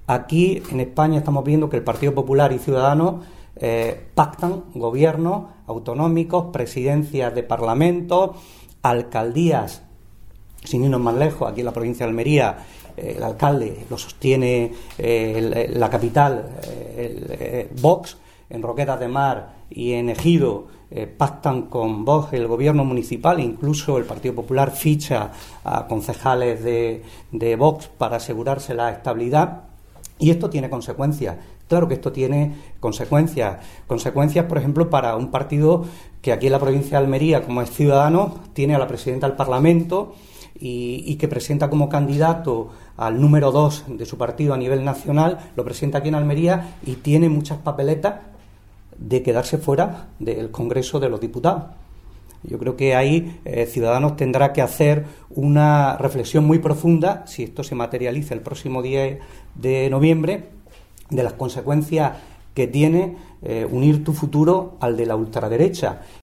Aquí en España estamos viendo que el Partido Popular y Ciudadanos pactan gobiernos autonómicos, presidencias de parlamentos, alcaldías, sin irnos más lejos, aquí en la provincia de Almería, el alcalde lo sostiene la capital, Vox. En Roquetas de Mar y en Ejido pactan con Vox el gobierno municipal, incluso el Partido Popular ficha a concejales de Vox para asegurarse la estabilidad, y esto tiene consecuencias. Claro que esto tiene consecuencias, por ejemplo, para un partido que aquí en la provincia de Almería, como es Ciudadanos, tiene a la presidenta del Parlamento y que presenta como candidato al número 2 de su partido a nivel nacional, lo presenta aquí en Almería y tiene muchas papeletas de quedarse fuera del Congreso de los Diputados. Yo creo que ahí Ciudadanos tendrá que hacer una reflexión muy profunda, si esto se materializa el próximo 10 de noviembre, de las consecuencias que tiene unir tu futuro al de la ultraderecha.